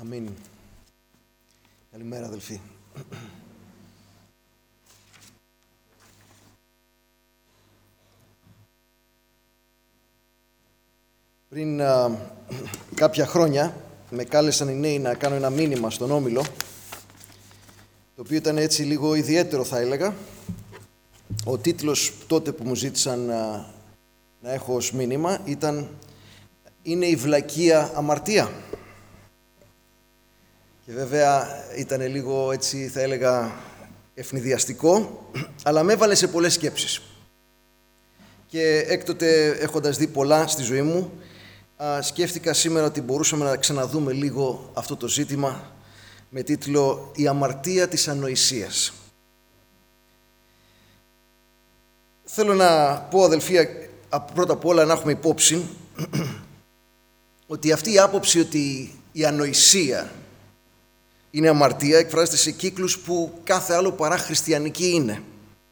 Αμήν. Καλημέρα, αδελφοί. Πριν κάποια χρόνια με κάλεσαν οι νέοι να κάνω ένα μήνυμα στον Όμιλο, το οποίο ήταν έτσι λίγο ιδιαίτερο, θα έλεγα. Ο τίτλος τότε που μου ζήτησαν να έχω ως μήνυμα ήταν «Είναι η βλακεία αμαρτία?» Και βέβαια ήταν λίγο έτσι, θα έλεγα, ευνηδιαστικό, αλλά με έβαλε σε πολλές σκέψεις. Και έκτοτε, έχοντας δει πολλά στη ζωή μου, σκέφτηκα σήμερα ότι μπορούσαμε να ξαναδούμε λίγο αυτό το ζήτημα με τίτλο «Η αμαρτία της ανοησίας». Θέλω να πω, αδελφοί, πρώτα απ' όλα να έχουμε υπόψη ότι αυτή η άποψη ότι η ανοησία είναι αμαρτία εκφράζεται σε κύκλους που κάθε άλλο παρά χριστιανική είναι.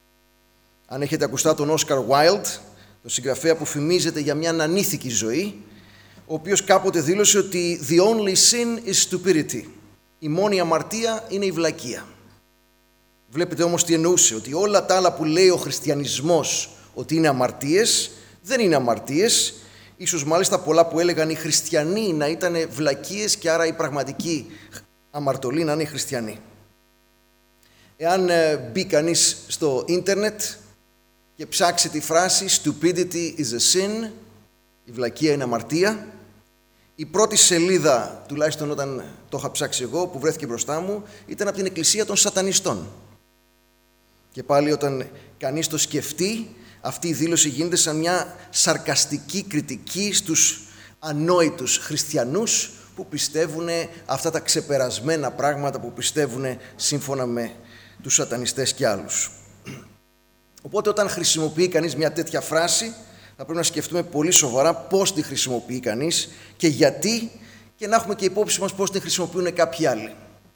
Αν έχετε ακουστά τον Όσκαρ Βάιλντ, τον συγγραφέα που φημίζεται για μια ανήθικη ζωή, ο οποίος κάποτε δήλωσε ότι «The only sin is stupidity». Η μόνη αμαρτία είναι η βλακεία. Βλέπετε όμως τι εννοούσε, ότι όλα τα άλλα που λέει ο χριστιανισμός ότι είναι αμαρτίες, δεν είναι αμαρτίες. Ίσως μάλιστα πολλά που έλεγαν οι χριστιανοί να ήταν βλακίες και άρα η πραγματική αμαρτωλοί να είναι χριστιανοί. Εάν μπει κανείς στο ίντερνετ και ψάξει τη φράση «Stupidity is a sin», η βλακεία είναι αμαρτία, η πρώτη σελίδα, τουλάχιστον όταν το είχα ψάξει εγώ, που βρέθηκε μπροστά μου, ήταν από την Εκκλησία των Σατανιστών. Και πάλι όταν κανείς το σκεφτεί, αυτή η δήλωση γίνεται σαν μια σαρκαστική κριτική στους ανόητους χριστιανούς που πιστεύουν αυτά τα ξεπερασμένα πράγματα που πιστεύουν σύμφωνα με τους σατανιστές και άλλους. Οπότε όταν χρησιμοποιεί κανείς μια τέτοια φράση, θα πρέπει να σκεφτούμε πολύ σοβαρά πώς τη χρησιμοποιεί κανείς και γιατί, και να έχουμε και υπόψη μας πώς τη χρησιμοποιούν κάποιοι άλλοι.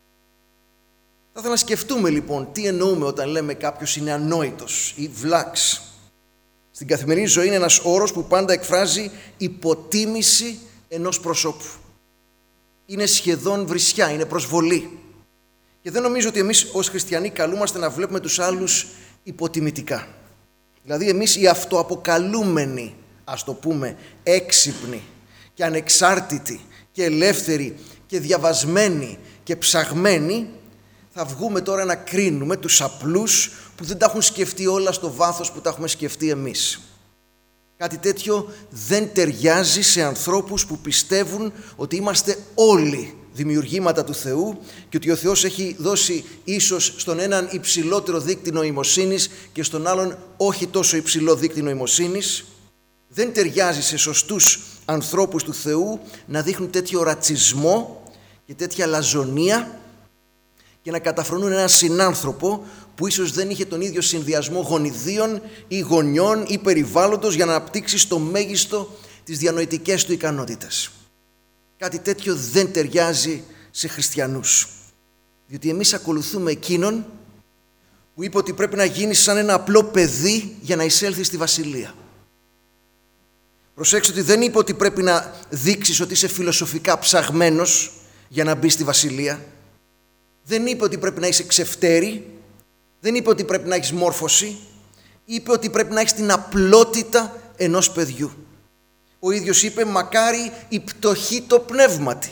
Θα ήθελα να σκεφτούμε λοιπόν τι εννοούμε όταν λέμε κάποιος είναι ανόητος ή βλάξ. Στην καθημερινή ζωή είναι ένας όρος που πάντα εκφράζει υποτίμηση ενός προσώπου. Είναι σχεδόν βρισιά, είναι προσβολή. Και δεν νομίζω ότι εμείς ως χριστιανοί καλούμαστε να βλέπουμε τους άλλους υποτιμητικά. Δηλαδή εμείς οι αυτοαποκαλούμενοι, ας το πούμε, έξυπνοι και ανεξάρτητοι και ελεύθεροι και διαβασμένοι και ψαγμένοι, θα βγούμε τώρα να κρίνουμε τους απλούς που δεν τα έχουν σκεφτεί όλα στο βάθος που τα έχουμε σκεφτεί εμείς. Κάτι τέτοιο δεν ταιριάζει σε ανθρώπους που πιστεύουν ότι είμαστε όλοι δημιουργήματα του Θεού και ότι ο Θεός έχει δώσει ίσως στον έναν υψηλότερο δείκτη νοημοσύνης και στον άλλον όχι τόσο υψηλό δείκτη νοημοσύνης. Δεν ταιριάζει σε σωστούς ανθρώπους του Θεού να δείχνουν τέτοιο ρατσισμό και τέτοια λαζονία και να καταφρονούν έναν συνάνθρωπο που ίσως δεν είχε τον ίδιο συνδυασμό γονιδίων ή γονιών ή περιβάλλοντος για να αναπτύξει στο μέγιστο τις διανοητικές του ικανότητες. Κάτι τέτοιο δεν ταιριάζει σε χριστιανούς. Διότι εμείς ακολουθούμε εκείνον που είπε ότι πρέπει να γίνει σαν ένα απλό παιδί για να εισέλθει στη βασιλεία. Προσέξτε ότι δεν είπε ότι πρέπει να δείξεις ότι είσαι φιλοσοφικά ψαγμένος για να μπει στη βασιλεία. Δεν είπε ότι πρέπει να είσαι ξεφτέρη. Δεν είπε ότι πρέπει να έχεις μόρφωση. Είπε ότι πρέπει να έχεις την απλότητα ενός παιδιού. Ο ίδιος είπε «Μακάρι η πτωχή το πνεύματι.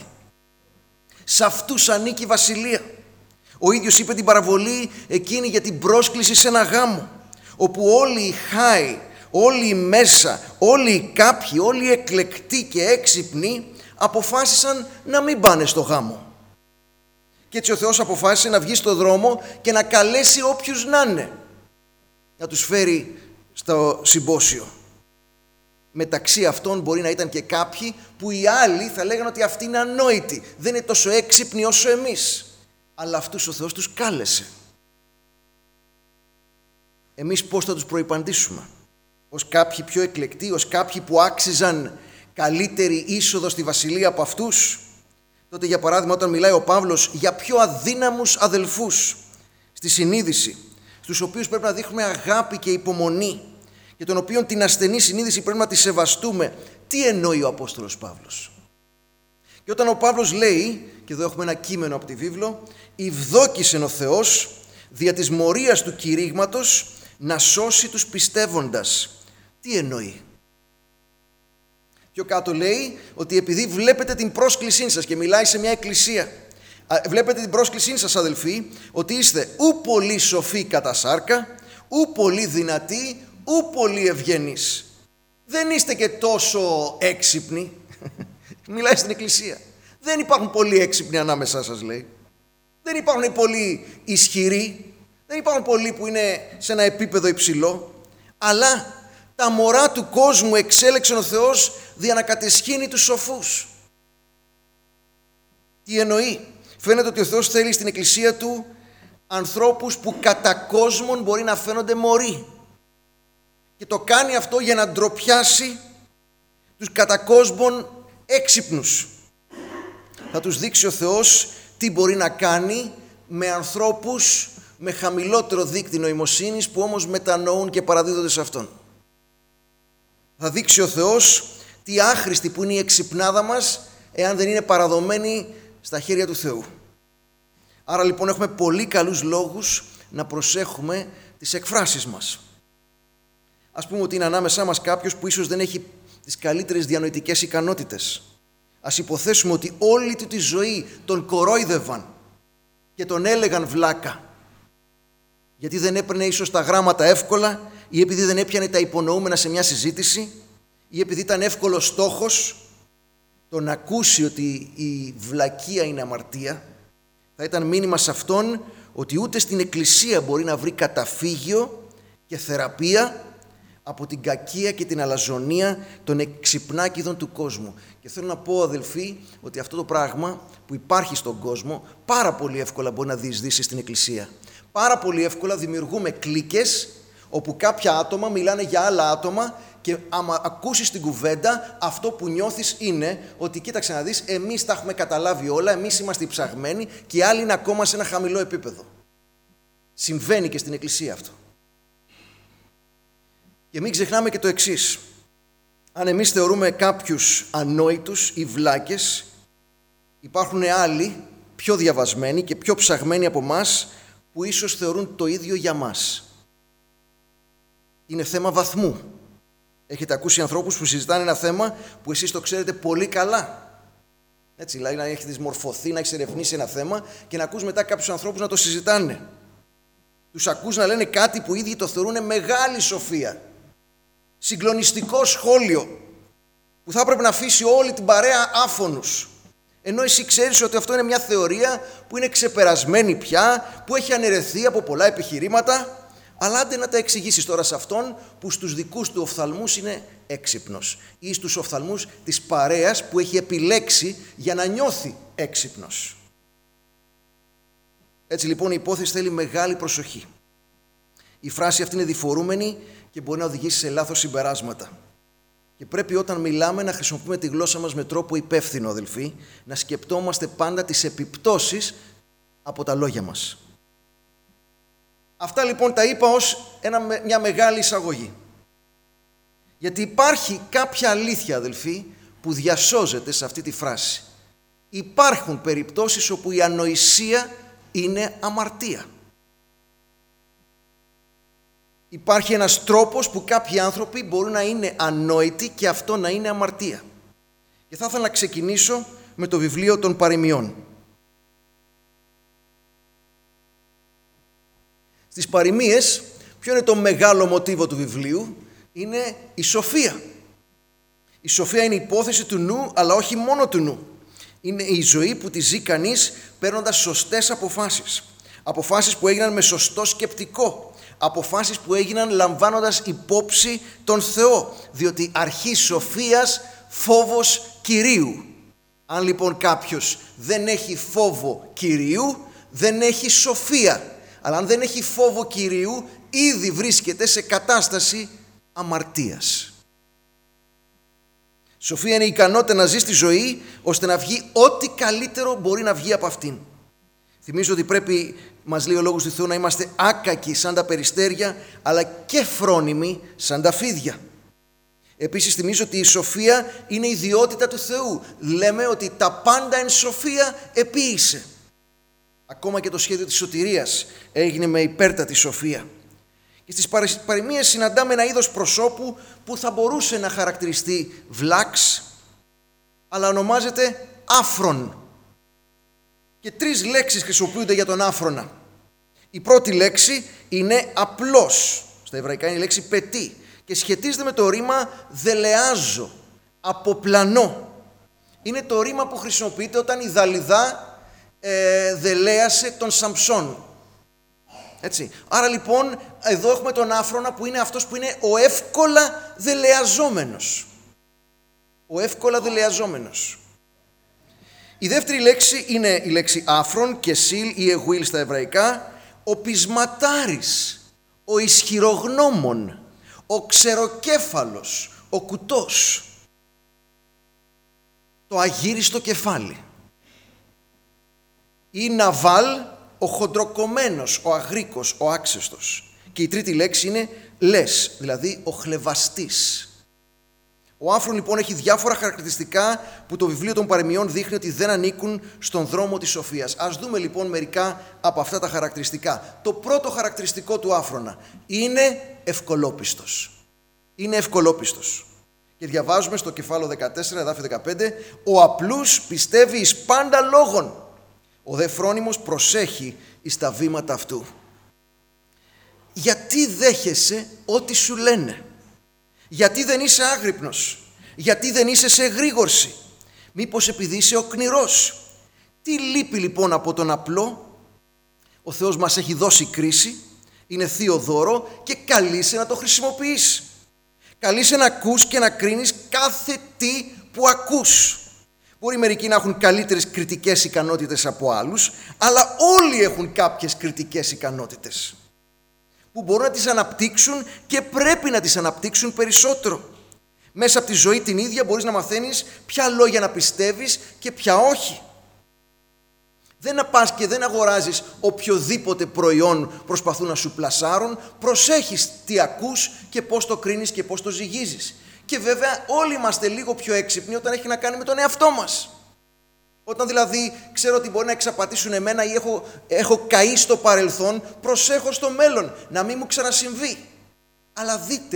Σ' αυτούς ανήκει η βασιλεία». Ο ίδιος είπε την παραβολή εκείνη για την πρόσκληση σε ένα γάμο, όπου όλοι οι χάοι, όλοι οι μέσα, όλοι οι κάποιοι, όλοι οι εκλεκτοί και έξυπνοι αποφάσισαν να μην πάνε στο γάμο. Και έτσι ο Θεός αποφάσισε να βγει στο δρόμο και να καλέσει όποιους να είναι, να τους φέρει στο συμπόσιο. Μεταξύ αυτών μπορεί να ήταν και κάποιοι που οι άλλοι θα λέγανε ότι αυτοί είναι ανόητοι, δεν είναι τόσο έξυπνοι όσο εμείς. Αλλά αυτούς ο Θεός τους κάλεσε. Εμείς πώς θα τους προϋπαντήσουμε? Ως κάποιοι πιο εκλεκτοί, ως κάποιοι που άξιζαν καλύτερη είσοδο στη βασιλεία από αυτούς? Τότε για παράδειγμα όταν μιλάει ο Παύλος για πιο αδύναμους αδελφούς στη συνείδηση, στους οποίους πρέπει να δείχνουμε αγάπη και υπομονή και των οποίων την ασθενή συνείδηση πρέπει να τη σεβαστούμε, τι εννοεί ο Απόστολος Παύλος? Και όταν ο Παύλος λέει, και εδώ έχουμε ένα κείμενο από τη βίβλο, «Ηυδόκησεν ο Θεός δια της μορίας του κηρύγματος να σώσει τους πιστεύοντας». Τι εννοεί? Πιο κάτω λέει ότι επειδή βλέπετε την πρόσκλησή σας, και μιλάει σε μια εκκλησία, βλέπετε την πρόσκλησή σας, αδελφοί, ότι είστε ου πολύ σοφοί κατά σάρκα, ου πολύ δυνατοί, ου πολύ ευγενείς. Δεν είστε και τόσο έξυπνοι. Μιλάει στην εκκλησία. Δεν υπάρχουν πολλοί έξυπνοι ανάμεσά σας, λέει. Δεν υπάρχουν πολλοί ισχυροί. Δεν υπάρχουν πολλοί που είναι σε ένα επίπεδο υψηλό. Αλλά τα μωρά του κόσμου εξέλεξε ο Θεός δια να κατεσχύνει τους σοφούς. Τι εννοεί? Φαίνεται ότι ο Θεός θέλει στην εκκλησία του ανθρώπους που κατά κόσμον μπορεί να φαίνονται μωροί. Και το κάνει αυτό για να ντροπιάσει τους κατά κόσμον έξυπνους. Θα τους δείξει ο Θεός τι μπορεί να κάνει με ανθρώπους με χαμηλότερο δείκτη νοημοσύνης που όμως μετανοούν και παραδίδονται σε Αυτόν. Θα δείξει ο Θεός τι άχρηστη που είναι η εξυπνάδα μας εάν δεν είναι παραδομένη στα χέρια του Θεού. Άρα λοιπόν έχουμε πολύ καλούς λόγους να προσέχουμε τις εκφράσεις μας. Ας πούμε ότι είναι ανάμεσά μας κάποιος που ίσως δεν έχει τις καλύτερες διανοητικές ικανότητες. Ας υποθέσουμε ότι όλη του τη ζωή τον κορόιδευαν και τον έλεγαν βλάκα, γιατί δεν έπαιρνε ίσως τα γράμματα εύκολα, ή επειδή δεν έπιανε τα υπονοούμενα σε μια συζήτηση, ή επειδή ήταν εύκολος στόχος. Το να ακούσει ότι η βλακεία είναι αμαρτία θα ήταν μήνυμα σε αυτόν ότι ούτε στην εκκλησία μπορεί να βρει καταφύγιο και θεραπεία από την κακία και την αλαζονία των εξυπνάκηδων του κόσμου. Και θέλω να πω, αδελφοί, ότι αυτό το πράγμα που υπάρχει στον κόσμο πάρα πολύ εύκολα μπορεί να διεισδύσει στην εκκλησία. Πάρα πολύ εύκολα δημιουργούμε κλίκες όπου κάποια άτομα μιλάνε για άλλα άτομα και άμα ακούσεις την κουβέντα, αυτό που νιώθεις είναι ότι κοίταξε να δεις, εμείς τα έχουμε καταλάβει όλα, εμείς είμαστε οι ψαγμένοι και οι άλλοι είναι ακόμα σε ένα χαμηλό επίπεδο. Συμβαίνει και στην εκκλησία αυτό. Και μην ξεχνάμε και το εξής. Αν εμείς θεωρούμε κάποιους ανόητους ή βλάκες, υπάρχουν άλλοι πιο διαβασμένοι και πιο ψαγμένοι από μας που ίσως θεωρούν το ίδιο για μας. Είναι θέμα βαθμού. Έχετε ακούσει ανθρώπους που συζητάνε ένα θέμα που εσείς το ξέρετε πολύ καλά. Έτσι, δηλαδή να έχετε μορφωθεί, να έχεις ερευνήσει ένα θέμα και να ακούς μετά κάποιους ανθρώπους να το συζητάνε. Τους ακούς να λένε κάτι που οι ίδιοι το θεωρούν μεγάλη σοφία. Συγκλονιστικό σχόλιο που θα έπρεπε να αφήσει όλη την παρέα άφωνους. Ενώ εσύ ξέρεις ότι αυτό είναι μια θεωρία που είναι ξεπερασμένη πια, που έχει αναιρεθεί από πολλά επιχειρήματα, αλλά άντε να τα εξηγήσεις τώρα σε αυτόν που στους δικούς του οφθαλμούς είναι έξυπνος ή στους οφθαλμούς της παρέας που έχει επιλέξει για να νιώθει έξυπνος. Έτσι λοιπόν η υπόθεση θέλει μεγάλη προσοχή. Η φράση αυτή είναι διφορούμενη και μπορεί να οδηγήσει σε λάθος συμπεράσματα. Και πρέπει όταν μιλάμε να χρησιμοποιούμε τη γλώσσα μας με τρόπο υπεύθυνο, αδελφοί, να σκεπτόμαστε πάντα τις επιπτώσεις από τα λόγια μας. Αυτά λοιπόν τα είπα ως μια μεγάλη εισαγωγή. Γιατί υπάρχει κάποια αλήθεια, αδελφοί, που διασώζεται σε αυτή τη φράση. Υπάρχουν περιπτώσεις όπου η ανοησία είναι αμαρτία. Υπάρχει ένας τρόπος που κάποιοι άνθρωποι μπορούν να είναι ανόητοι και αυτό να είναι αμαρτία. Και θα ήθελα να ξεκινήσω με το βιβλίο των Παροιμιών. Στις παροιμίες, ποιο είναι το μεγάλο μοτίβο του βιβλίου? Είναι η σοφία. Η σοφία είναι η υπόθεση του νου, αλλά όχι μόνο του νου. Είναι η ζωή που τη ζει κανείς παίρνοντας σωστές αποφάσεις. Αποφάσεις που έγιναν με σωστό σκεπτικό. Αποφάσεις που έγιναν λαμβάνοντας υπόψη τον Θεό. Διότι αρχή σοφίας φόβος Κυρίου. Αν λοιπόν κάποιος δεν έχει φόβο Κυρίου, δεν έχει σοφία. Αλλά αν δεν έχει φόβο Κυρίου, ήδη βρίσκεται σε κατάσταση αμαρτίας. Σοφία είναι η ικανότητα να ζει στη ζωή, ώστε να βγει ό,τι καλύτερο μπορεί να βγει από αυτήν. Θυμίζω ότι πρέπει, μας λέει ο Λόγος του Θεού, να είμαστε άκακοι σαν τα περιστέρια, αλλά και φρόνιμοι σαν τα φίδια. Επίσης θυμίζω ότι η σοφία είναι ιδιότητα του Θεού. Λέμε ότι τα πάντα εν σοφία επίησε. Ακόμα και το σχέδιο της σωτηρίας έγινε με υπέρτατη σοφία. Και στις παροιμίες συναντάμε ένα είδος προσώπου που θα μπορούσε να χαρακτηριστεί βλάξ, αλλά ονομάζεται άφρον. Και 3 λέξεις χρησιμοποιούνται για τον άφρονα. Η πρώτη λέξη είναι απλός. Στα εβραϊκά είναι η λέξη πετή και σχετίζεται με το ρήμα δελεάζω, αποπλανώ. Είναι το ρήμα που χρησιμοποιείται όταν η Δαλιδά δελέασε τον Σαμψόν. Έτσι. Άρα λοιπόν εδώ έχουμε τον άφρονα που είναι αυτός που είναι ο εύκολα δελεαζόμενος. Ο εύκολα δελεαζόμενος. Η δεύτερη λέξη είναι η λέξη άφρον και σιλ ή εγουίλ στα εβραϊκά. Ο πεισματάρης, ο ισχυρογνώμων, ο ξεροκέφαλος, ο κουτός, το αγύριστο κεφάλι. Ή ναβάλ, ο χοντροκομμένος, ο αγρίκος, ο άξεστος. Και η τρίτη λέξη είναι λες, δηλαδή ο χλευαστής. Ο άφρον λοιπόν έχει διάφορα χαρακτηριστικά που το βιβλίο των παροιμιών δείχνει ότι δεν ανήκουν στον δρόμο της σοφίας. Ας δούμε λοιπόν μερικά από αυτά τα χαρακτηριστικά. Το πρώτο χαρακτηριστικό του άφρονα είναι ευκολόπιστος. Είναι ευκολόπιστος. Και διαβάζουμε στο κεφάλαιο 14, εδάφιο 15, ο απλούς πιστεύει εις πάντα λόγων. Ο δε φρόνιμος προσέχει εις τα βήματα αυτού. Γιατί δέχεσαι ό,τι σου λένε? Γιατί δεν είσαι άγρυπνος? Γιατί δεν είσαι σε εγρήγορση? Μήπως επειδή είσαι οκνηρός? Τι λείπει λοιπόν από τον απλό? Ο Θεός μας έχει δώσει κρίση, είναι θείο δώρο και καλείσαι να το χρησιμοποιείς. Καλείσαι να ακούς και να κρίνεις κάθε τι που ακούς. Μπορεί μερικοί να έχουν καλύτερες κριτικές ικανότητες από άλλους, αλλά όλοι έχουν κάποιες κριτικές ικανότητες που μπορούν να τις αναπτύξουν και πρέπει να τις αναπτύξουν περισσότερο. Μέσα από τη ζωή την ίδια μπορείς να μαθαίνεις ποια λόγια να πιστεύεις και ποια όχι. Δεν να πας και δεν αγοράζεις οποιοδήποτε προϊόν προσπαθούν να σου πλασάρουν. Προσέχεις τι ακούς και πώς το κρίνεις και πώς το ζυγίζεις. Και βέβαια όλοι είμαστε λίγο πιο έξυπνοι όταν έχει να κάνει με τον εαυτό μας. Όταν δηλαδή ξέρω ότι μπορεί να εξαπατήσουν εμένα ή έχω καεί στο παρελθόν, προσέχω στο μέλλον να μην μου ξανασυμβεί. Αλλά δείτε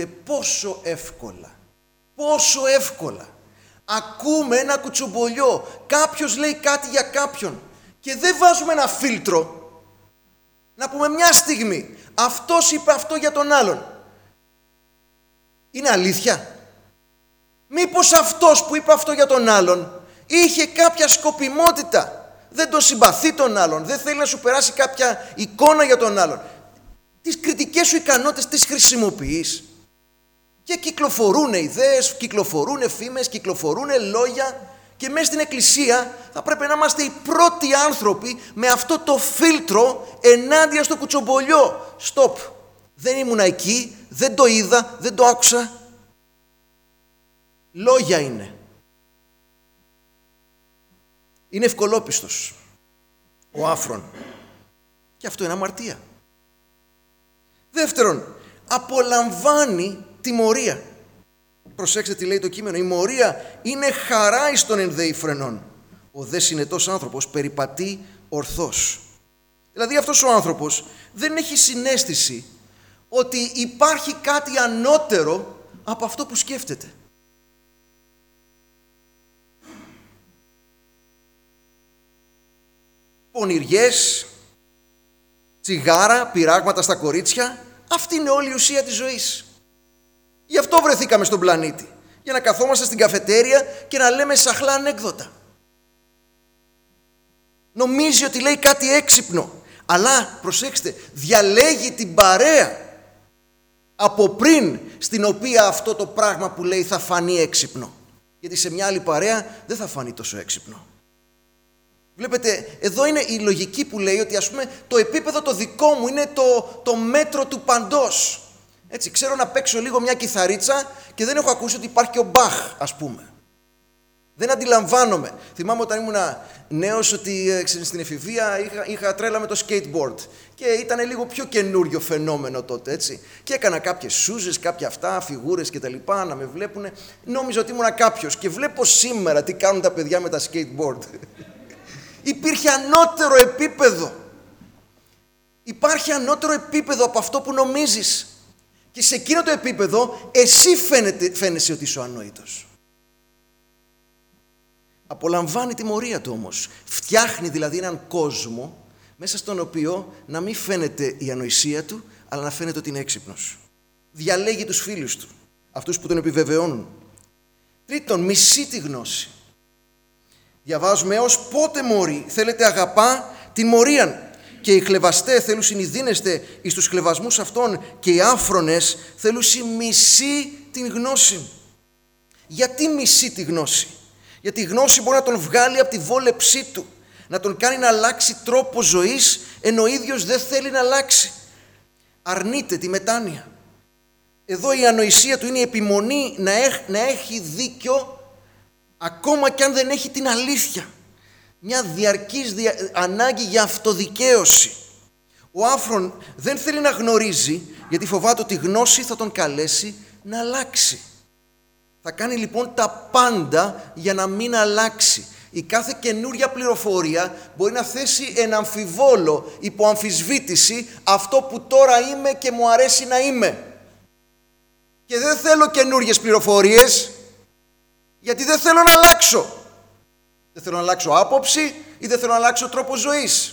πόσο εύκολα ακούμε ένα κουτσομπολιό. Κάποιος λέει κάτι για κάποιον και δεν βάζουμε ένα φίλτρο να πούμε μια στιγμή αυτός είπε αυτό για τον άλλον. Είναι αλήθεια? Μήπως αυτός που είπε αυτό για τον άλλον είχε κάποια σκοπιμότητα, δεν τον συμπαθεί τον άλλον, δεν θέλει να σου περάσει κάποια εικόνα για τον άλλον? Τις κριτικές σου ικανότητες τις χρησιμοποιείς και κυκλοφορούν ιδέες, κυκλοφορούν φήμες, κυκλοφορούν λόγια και μέσα στην εκκλησία θα πρέπει να είμαστε οι πρώτοι άνθρωποι με αυτό το φίλτρο ενάντια στο κουτσομπολιό. Στοπ, δεν ήμουνα εκεί, δεν το είδα, δεν το άκουσα. Λόγια είναι. Είναι ευκολόπιστος ο άφρον. Και αυτό είναι αμαρτία. Δεύτερον, απολαμβάνει τιμωρία. Προσέξτε τι λέει το κείμενο. Η μορία είναι χαρά εις των ενδέη φρενών. Ο δε συνετός άνθρωπος περιπατεί ορθώς. Δηλαδή αυτός ο άνθρωπος δεν έχει συναίσθηση ότι υπάρχει κάτι ανώτερο από αυτό που σκέφτεται. Πονηριές, τσιγάρα, πειράγματα στα κορίτσια, αυτή είναι όλη η ουσία της ζωής. Γι' αυτό βρεθήκαμε στον πλανήτη, για να καθόμαστε στην καφετέρια και να λέμε σαχλά ανέκδοτα. Νομίζει ότι λέει κάτι έξυπνο, αλλά προσέξτε, διαλέγει την παρέα από πριν στην οποία αυτό το πράγμα που λέει θα φανεί έξυπνο. Γιατί σε μια άλλη παρέα δεν θα φανεί τόσο έξυπνο. Βλέπετε, εδώ είναι η λογική που λέει ότι ας πούμε το επίπεδο το δικό μου είναι το μέτρο του παντός. Έτσι, ξέρω να παίξω λίγο μια κιθαρίτσα και δεν έχω ακούσει ότι υπάρχει και ο Μπαχ, ας πούμε. Δεν αντιλαμβάνομαι. Θυμάμαι όταν ήμουν νέος ότι στην εφηβεία είχα τρέλα με το skateboard και ήταν λίγο πιο καινούριο φαινόμενο τότε, έτσι. Και έκανα κάποιες σούζες, κάποια αυτά, φιγούρες κτλ. Να με βλέπουν. Νόμιζα ότι ήμουν κάποιος και βλέπω σήμερα τι κάνουν τα παιδιά με τα skateboard. Υπήρχε ανώτερο επίπεδο. Υπάρχει ανώτερο επίπεδο από αυτό που νομίζεις. Και σε εκείνο το επίπεδο εσύ φαίνεσαι ότι είσαι ο ανόητος. Απολαμβάνει τιμωρία του όμως. Φτιάχνει δηλαδή έναν κόσμο μέσα στον οποίο να μην φαίνεται η ανοησία του, αλλά να φαίνεται ότι είναι έξυπνος. Διαλέγει τους φίλους του, αυτούς που τον επιβεβαιώνουν. Τρίτον, μισεί τη γνώση. Διαβάζουμε έως πότε μωρή θέλετε αγαπά την μορίαν και οι χλεβαστέ θέλουν ειδίνεστε εις τους χλεβασμούς αυτών και οι άφρονες θέλουν μισεί την γνώση. Γιατί μισεί τη γνώση? Γιατί η γνώση μπορεί να τον βγάλει από τη βόλεψή του, να τον κάνει να αλλάξει τρόπο ζωής, ενώ ο ίδιος δεν θέλει να αλλάξει. Αρνείται τη μετάνοια. Εδώ η ανοησία του είναι η επιμονή να έχει δίκιο, ακόμα και αν δεν έχει την αλήθεια. Μια διαρκής ανάγκη για αυτοδικαίωση. Ο άφρον δεν θέλει να γνωρίζει, γιατί φοβάται ότι η γνώση θα τον καλέσει να αλλάξει. Θα κάνει λοιπόν τα πάντα για να μην αλλάξει. Η κάθε καινούρια πληροφορία μπορεί να θέσει εν αμφιβόλο, υπό αμφισβήτηση, αυτό που τώρα είμαι και μου αρέσει να είμαι. Και δεν θέλω καινούριες πληροφορίες, γιατί δεν θέλω να αλλάξω. Δεν θέλω να αλλάξω άποψη ή δεν θέλω να αλλάξω τρόπο ζωής.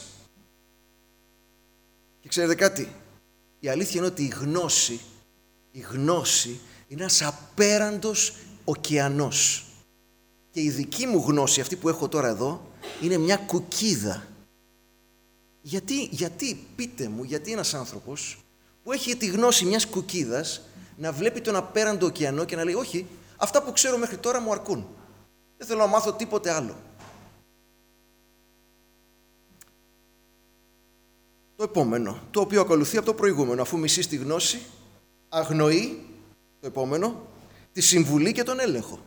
Και ξέρετε κάτι, η αλήθεια είναι ότι η γνώση είναι ένας απέραντος ωκεανός. Και η δική μου γνώση, αυτή που έχω τώρα εδώ, είναι μια κουκίδα. Γιατί, πείτε μου, γιατί ένας άνθρωπος που έχει τη γνώση μιας κουκίδας να βλέπει τον απέραντο ωκεανό και να λέει όχι, αυτά που ξέρω μέχρι τώρα μου αρκούν. Δεν θέλω να μάθω τίποτε άλλο. Το επόμενο, το οποίο ακολουθεί από το προηγούμενο, αφού μισείς τη γνώση, αγνοεί, το επόμενο, τη συμβουλή και τον έλεγχο.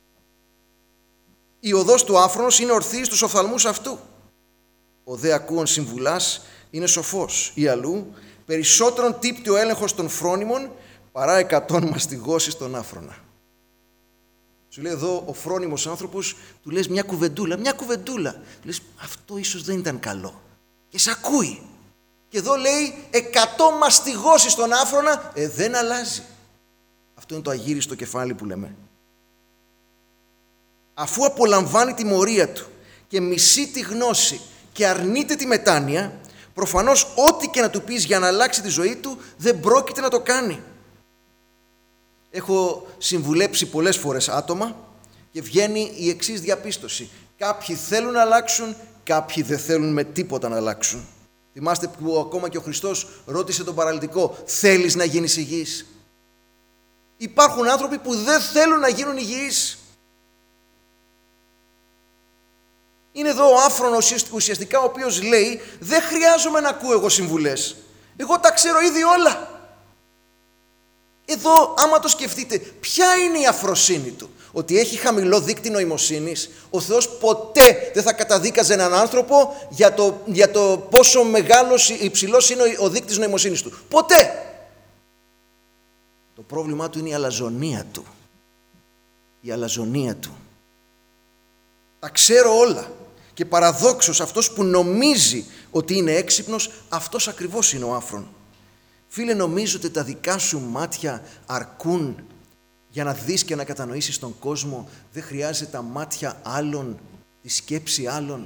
Η οδός του άφρονος είναι ορθή στους οφθαλμούς αυτού. Ο δε ακούων συμβουλάς είναι σοφός. Ή αλλού, περισσότερον τύπτει ο έλεγχος των φρόνιμων παρά 100 μαστιγώσεις των άφρονα. Σου λέει εδώ ο φρόνιμος άνθρωπος, του λες μια κουβεντούλα. Του λες αυτό ίσως δεν ήταν καλό. Και σ' ακούει. Και εδώ λέει 100 μαστιγώσεις των άφρονα, δεν αλλάζει. Αυτό είναι το αγύριστο κεφάλι που λέμε. Αφού απολαμβάνει τη μορία του και μισεί τη γνώση και αρνείται τη μετάνοια, προφανώς ό,τι και να του πεις για να αλλάξει τη ζωή του δεν πρόκειται να το κάνει. Έχω συμβουλέψει πολλές φορές άτομα και βγαίνει η εξής διαπίστωση. Κάποιοι θέλουν να αλλάξουν, κάποιοι δεν θέλουν με τίποτα να αλλάξουν. Θυμάστε που ακόμα και ο Χριστός ρώτησε τον παραλυτικό, θέλεις να γίνεις υγιής? Υπάρχουν άνθρωποι που δεν θέλουν να γίνουν υγιείς. Είναι εδώ ο άφρονος ουσιαστικά ο οποίος λέει, δεν χρειάζομαι να ακούω εγώ συμβουλές. Εγώ τα ξέρω ήδη όλα. Εδώ, άμα το σκεφτείτε, ποια είναι η αφροσύνη του? Ότι έχει χαμηλό δείκτη νοημοσύνης. Ο Θεός ποτέ δεν θα καταδίκαζε έναν άνθρωπο για το πόσο μεγάλος, υψηλός είναι ο δείκτης νοημοσύνης του. Ποτέ! Το πρόβλημά του είναι η αλαζονία του. Η αλαζονία του. Τα ξέρω όλα. Και παραδόξως αυτός που νομίζει ότι είναι έξυπνος, αυτός ακριβώς είναι ο άφρον. Φίλε, νομίζω ότι τα δικά σου μάτια αρκούν για να δεις και να κατανοήσεις τον κόσμο? Δεν χρειάζεται τα μάτια άλλων, τη σκέψη άλλων.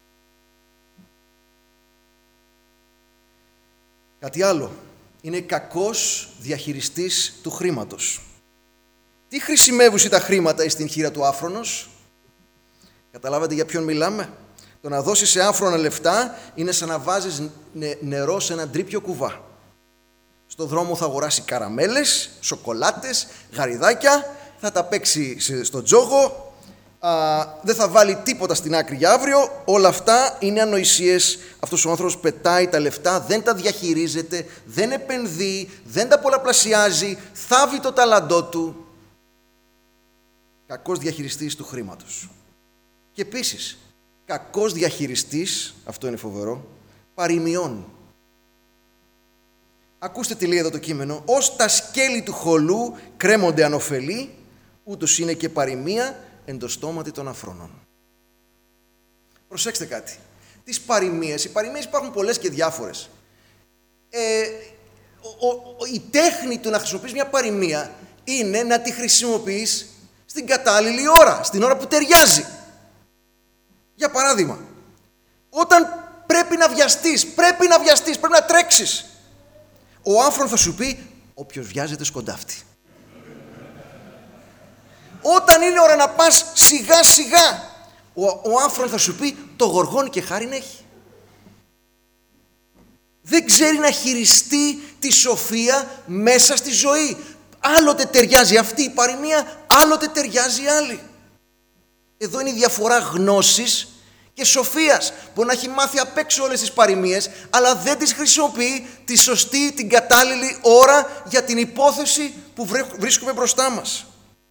Κάτι άλλο. Είναι κακός διαχειριστής του χρήματος. Τι χρησιμεύουν τα χρήματα στην χείρα του άφρονος? Καταλάβατε για ποιον μιλάμε? Το να δώσεις σε άφρονα λεφτά είναι σαν να βάζεις νερό σε ένα τρίπιο κουβά. Στο δρόμο θα αγοράσει καραμέλες, σοκολάτες, γαριδάκια, θα τα παίξει στο τζόγο, δεν θα βάλει τίποτα στην άκρη για αύριο. Όλα αυτά είναι ανοησίες. Αυτός ο άνθρωπος πετάει τα λεφτά, δεν τα διαχειρίζεται, δεν επενδύει, δεν τα πολλαπλασιάζει, θάβει το ταλαντό του. Κακός διαχειριστής του χρήματος. Και επίσης, κακός διαχειριστής, αυτό είναι φοβερό, παροιμιών. Ακούστε τι λέει εδώ το κείμενο. «Ως τα σκέλη του χολού κρέμονται ανωφελοί, ούτως είναι και παροιμία εν το στόματι των αφρόνων». Προσέξτε κάτι. Τις παροιμίες, οι παροιμίες υπάρχουν πολλές και διάφορες. Η τέχνη του να χρησιμοποιείς μια παροιμία είναι να τη χρησιμοποιείς στην κατάλληλη ώρα, στην ώρα που ταιριάζει. Για παράδειγμα, όταν πρέπει να βιαστείς, πρέπει να τρέξεις, ο άφρον θα σου πει «Όποιος βιάζεται σκοντάφτει». Όταν είναι ώρα να πας σιγά σιγά, ο άφρον θα σου πει «Το γοργόνι και χάριν έχει». Δεν ξέρει να χειριστεί τη σοφία μέσα στη ζωή. Άλλοτε ταιριάζει αυτή η παροιμία, άλλοτε ταιριάζει η άλλη. Εδώ είναι η διαφορά γνώσης και σοφίας. Μπορεί να έχει μάθει απ' έξω όλες τις παροιμίες, αλλά δεν τις χρησιμοποιεί τη σωστή, την κατάλληλη ώρα για την υπόθεση που βρίσκουμε μπροστά μας.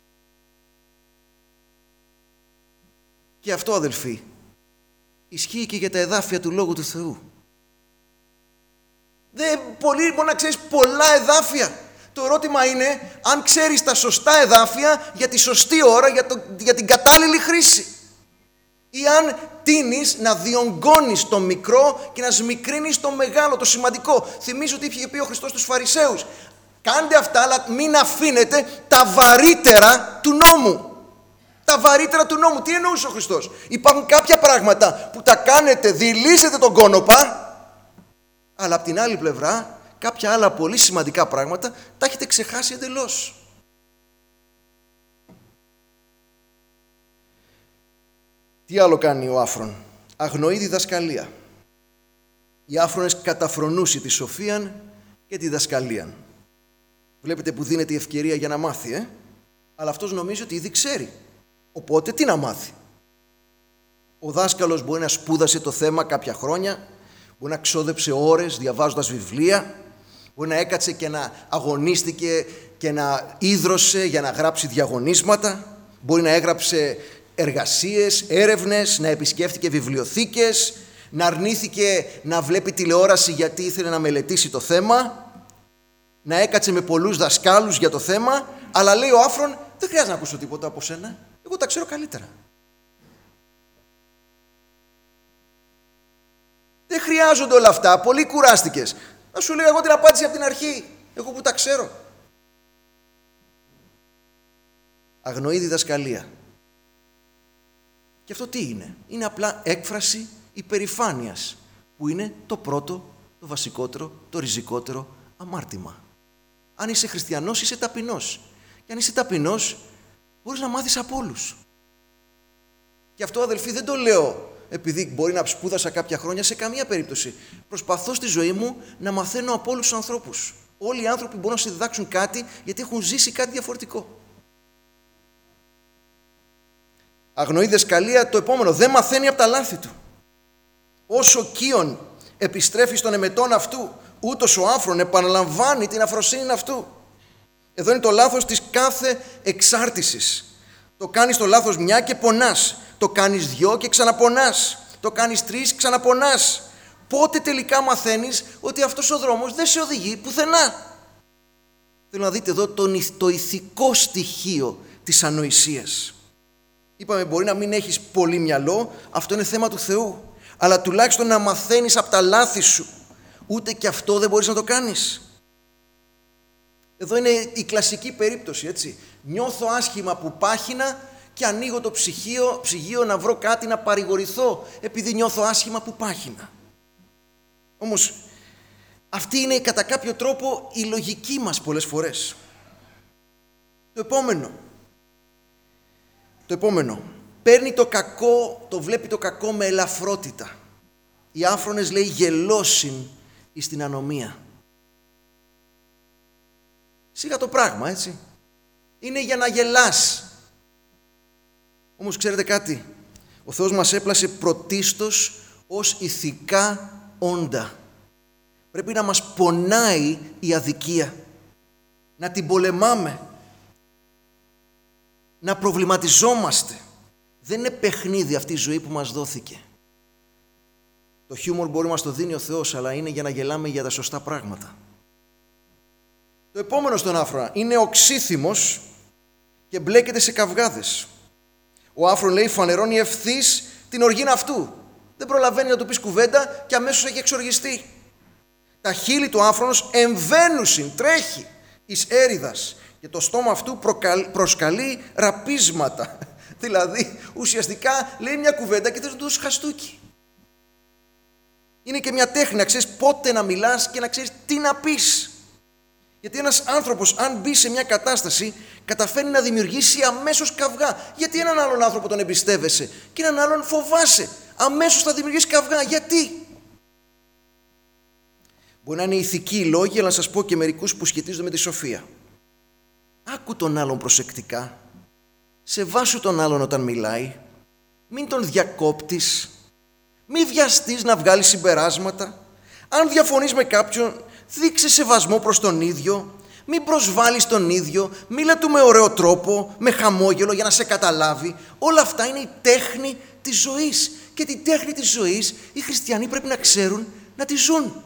Και αυτό, αδελφοί, ισχύει και για τα εδάφια του Λόγου του Θεού. Μπορεί να ξέρεις πολλά εδάφια. Το ερώτημα είναι αν ξέρεις τα σωστά εδάφια για τη σωστή ώρα, για την κατάλληλη χρήση. Ή αν τείνεις να διονγκώνεις το μικρό και να σμικρύνεις το μεγάλο, το σημαντικό. Θυμίζω ότι είχε πει ο Χριστός στους Φαρισαίους. Κάντε αυτά, αλλά μην αφήνετε τα βαρύτερα του νόμου. Τα βαρύτερα του νόμου. Τι εννοούσε ο Χριστός? Υπάρχουν κάποια πράγματα που τα κάνετε, δειλίζετε τον κόνοπα, αλλά από την άλλη πλευρά κάποια άλλα πολύ σημαντικά πράγματα τα έχετε ξεχάσει εντελώς. Τι άλλο κάνει ο άφρον? Αγνοεί διδασκαλία. Οι άφρονες καταφρονούσι τη σοφίαν και τη διδασκαλίαν. Βλέπετε που δίνεται η ευκαιρία για να μάθει, αλλά αυτός νομίζει ότι ήδη ξέρει. Οπότε τι να μάθει? Ο δάσκαλος μπορεί να σπούδασε το θέμα κάποια χρόνια, μπορεί να ξόδεψε ώρες διαβάζοντας βιβλία, μπορεί να έκατσε και να αγωνίστηκε και να ίδρωσε για να γράψει διαγωνίσματα, μπορεί να έγραψε εργασίες, έρευνες, να επισκέφτηκε βιβλιοθήκες, να αρνήθηκε να βλέπει τηλεόραση γιατί ήθελε να μελετήσει το θέμα, να έκατσε με πολλούς δασκάλους για το θέμα, αλλά λέει ο άφρον, δεν χρειάζεται να ακούσω τίποτα από σένα, εγώ τα ξέρω καλύτερα. Δεν χρειάζονται όλα αυτά, πολύ κουράστηκες. Θα σου λέω εγώ την απάντηση από την αρχή, εγώ που τα ξέρω. Αγνοεί διδασκαλία. Και αυτό τι είναι? Είναι απλά έκφραση υπερηφάνειας, που είναι το πρώτο, το βασικότερο, το ριζικότερο αμάρτημα. Αν είσαι χριστιανός, είσαι ταπεινός. Και αν είσαι ταπεινός, μπορείς να μάθεις από όλους. Και αυτό, αδελφοί, δεν το λέω επειδή μπορεί να σπούδασα κάποια χρόνια, σε καμία περίπτωση. Προσπαθώ στη ζωή μου να μαθαίνω από όλους τους ανθρώπους. Όλοι οι άνθρωποι μπορούν να σε διδάξουν κάτι, γιατί έχουν ζήσει κάτι διαφορετικό. Αγνοεί διδασκαλία, το επόμενο, δεν μαθαίνει από τα λάθη του. Όσο κύον επιστρέφει στον εμετόν αυτού, ούτως ο άφρον επαναλαμβάνει την αφροσύνη αυτού. Εδώ είναι το λάθος της κάθε εξάρτησης. Το κάνεις το λάθος μια και πονάς. Το κάνεις δυο και ξαναπονάς. Το κάνεις τρεις, ξαναπονάς. Πότε τελικά μαθαίνεις ότι αυτός ο δρόμος δεν σε οδηγεί πουθενά? Θέλω να δείτε εδώ το ηθικό στοιχείο της ανοησίας. Είπαμε, μπορεί να μην έχεις πολύ μυαλό, αυτό είναι θέμα του Θεού. Αλλά τουλάχιστον να μαθαίνεις από τα λάθη σου. Ούτε και αυτό δεν μπορείς να το κάνεις. Εδώ είναι η κλασική περίπτωση, έτσι. Νιώθω άσχημα που πάχυνα και ανοίγω το ψυγείο να βρω κάτι να παρηγορηθώ επειδή νιώθω άσχημα που πάχυνα. Όμως αυτή είναι κατά κάποιο τρόπο η λογική μας πολλές φορές. Το επόμενο. Παίρνει το κακό, το βλέπει το κακό με ελαφρότητα. Οι άφρονες λέει γελώσιν εις την ανομία. Σίγα το πράγμα, έτσι. Είναι για να γελάς. Όμως ξέρετε κάτι? Ο Θεός μας έπλασε πρωτίστως ως ηθικά όντα. Πρέπει να μας πονάει η αδικία. Να την πολεμάμε. Να προβληματιζόμαστε. Δεν είναι παιχνίδι αυτή η ζωή που μας δόθηκε. Το χιούμορ μπορεί να μας το δίνει ο Θεός, αλλά είναι για να γελάμε για τα σωστά πράγματα. Το επόμενο στον άφρονα είναι οξύθυμος και μπλέκεται σε καυγάδες. Ο άφρον, λέει, φανερώνει ευθύς την οργήν αυτού. Δεν προλαβαίνει να του πεις κουβέντα και αμέσως έχει εξοργιστεί. Τα χείλη του άφρονος εμβαίνουσιν, τρέχει εις έριδας και το στόμα αυτού προσκαλεί ραπίσματα. Δηλαδή ουσιαστικά λέει μια κουβέντα και θες να του δώσει χαστούκι. Είναι και μια τέχνη να ξέρεις πότε να μιλάς και να ξέρεις τι να πεις. Γιατί ένας άνθρωπος, αν μπει σε μια κατάσταση, καταφέρνει να δημιουργήσει αμέσως καυγά. Γιατί έναν άλλον άνθρωπο τον εμπιστεύεσαι και έναν άλλον φοβάσαι. Αμέσως θα δημιουργήσει καυγά. Γιατί? Μπορεί να είναι ηθικοί οι λόγοι, αλλά να σας πω και μερικούς που σχετίζονται με τη σοφία. Άκου τον άλλον προσεκτικά. Σεβάσου τον άλλον όταν μιλάει. Μην τον διακόπτεις. Μην βιαστείς να βγάλεις συμπεράσματα. Αν διαφωνείς με κάποιον, δείξε σεβασμό προς τον ίδιο. Μην προσβάλλεις τον ίδιο. Μίλα του με ωραίο τρόπο, με χαμόγελο για να σε καταλάβει. Όλα αυτά είναι η τέχνη της ζωής. Και την τέχνη της ζωής οι χριστιανοί πρέπει να ξέρουν να τη ζουν.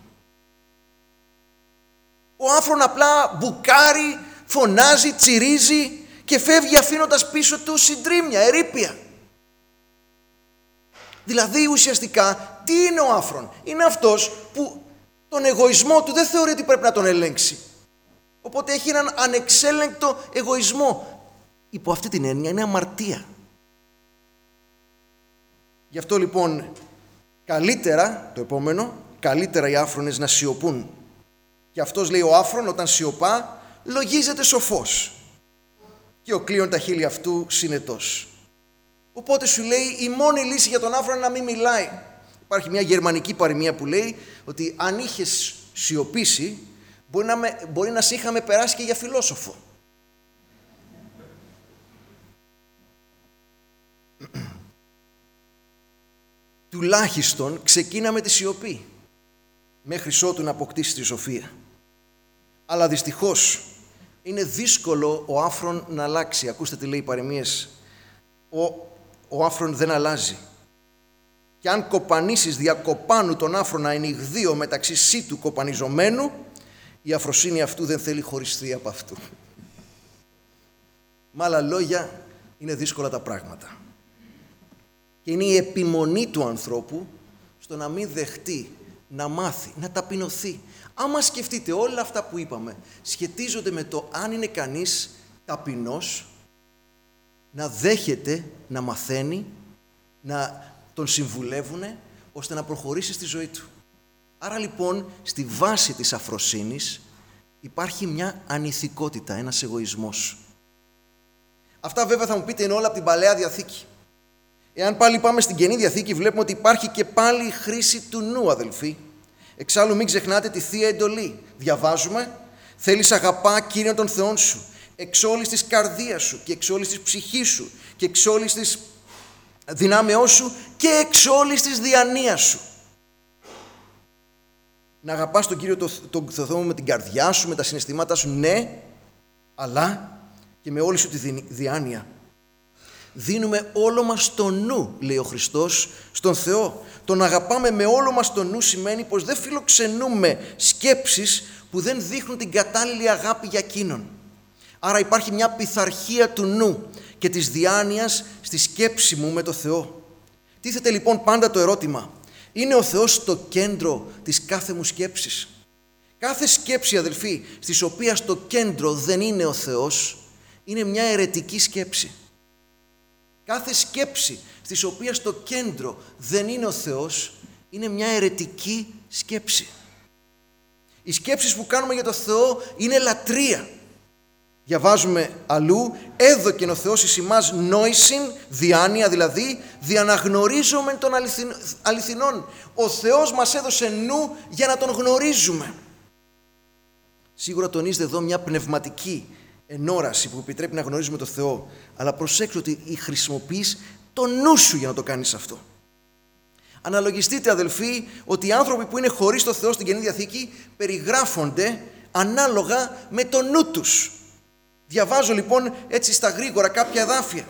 Ο άφρον απλά μπουκάρει, φωνάζει, τσιρίζει και φεύγει αφήνοντας πίσω του συντρίμμια, ερείπια. Δηλαδή ουσιαστικά τι είναι ο άφρον? Είναι αυτός που τον εγωισμό του δεν θεωρεί ότι πρέπει να τον ελέγξει. Οπότε έχει έναν ανεξέλεγκτο εγωισμό. Υπό αυτή την έννοια είναι αμαρτία. Γι' αυτό λοιπόν καλύτερα, το επόμενο, καλύτερα οι άφρονες να σιωπούν. Και αυτός, λέει, ο άφρον όταν σιωπά λογίζεται σοφός και ο κλείον τα χείλη αυτού συνετός. Οπότε σου λέει η μόνη λύση για τον άφρον είναι να μην μιλάει. Υπάρχει μια γερμανική παροιμία που λέει ότι αν είχες σιωπήσει μπορεί να σε είχαμε περάσει και για φιλόσοφο. Τουλάχιστον ξεκίνα με τη σιωπή μέχρι ότου να αποκτήσει τη σοφία. Αλλά δυστυχώς είναι δύσκολο ο άφρον να αλλάξει. Ακούστε τι λέει οι παροιμίες. Ο άφρον δεν αλλάζει. Και αν κοπανίσεις διακοπάνου τον άφρονα ενιγδύο μεταξύ σύτου κοπανιζομένου, η αφροσύνη αυτού δεν θέλει χωριστεί από αυτού. Με άλλα λόγια, είναι δύσκολα τα πράγματα. Και είναι η επιμονή του ανθρώπου στο να μην δεχτεί, να μάθει, να ταπεινωθεί. Άμα σκεφτείτε όλα αυτά που είπαμε, σχετίζονται με το αν είναι κανείς ταπεινός, να δέχεται, να μαθαίνει, να τον συμβουλεύουνε, ώστε να προχωρήσει στη ζωή του. Άρα λοιπόν, στη βάση της αφροσύνης υπάρχει μια ανηθικότητα, ένας εγωισμός. Αυτά βέβαια θα μου πείτε είναι όλα από την Παλαιά Διαθήκη. Εάν πάλι πάμε στην Καινή Διαθήκη, βλέπουμε ότι υπάρχει και πάλι η χρήση του νου, αδελφοί. Εξάλλου μην ξεχνάτε τη Θεία Εντολή. Διαβάζουμε, θέλεις αγαπά Κύριον τον Θεόν σου, εξ όλης της καρδίας σου και εξ όλης της ψυχής σου και εξ όλης της δυνάμεώς σου και εξ όλης της διανοίας σου. Να αγαπάς τον Κύριο τον Θεό με την καρδιά σου, με τα συναισθήματά σου, ναι, αλλά και με όλη σου τη διάνοια. Δίνουμε όλο μας το νου, λέει ο Χριστός, στον Θεό. Τον αγαπάμε με όλο μας το νου σημαίνει πως δεν φιλοξενούμε σκέψεις που δεν δείχνουν την κατάλληλη αγάπη για εκείνον. Άρα υπάρχει μια πειθαρχία του νου και της διάνοιας στη σκέψη μου με το Θεό. Τίθεται λοιπόν πάντα το ερώτημα, είναι ο Θεός στο κέντρο της κάθε μου σκέψης? Κάθε σκέψη, αδελφοί, στις οποίες το κέντρο δεν είναι ο Θεός, είναι μια αιρετική σκέψη. Κάθε σκέψη στις οποίες το κέντρο δεν είναι ο Θεός, είναι μια αιρετική σκέψη. Οι σκέψεις που κάνουμε για το Θεό είναι λατρεία. Διαβάζουμε αλλού, έδωκεν ο Θεός εις ημάς νόησιν, διάνοια δηλαδή, διαναγνωρίζομεν των αληθινών. Ο Θεός μας έδωσε νου για να τον γνωρίζουμε. Σίγουρα τονίζεται εδώ μια πνευματική ενόραση που επιτρέπει να γνωρίζουμε τον Θεό, αλλά προσέξτε ότι χρησιμοποιείς το νου σου για να το κάνεις αυτό. Αναλογιστείτε, αδελφοί, ότι οι άνθρωποι που είναι χωρίς το Θεό στην Καινή Διαθήκη περιγράφονται ανάλογα με το νου τους. Διαβάζω λοιπόν έτσι στα γρήγορα κάποια εδάφια.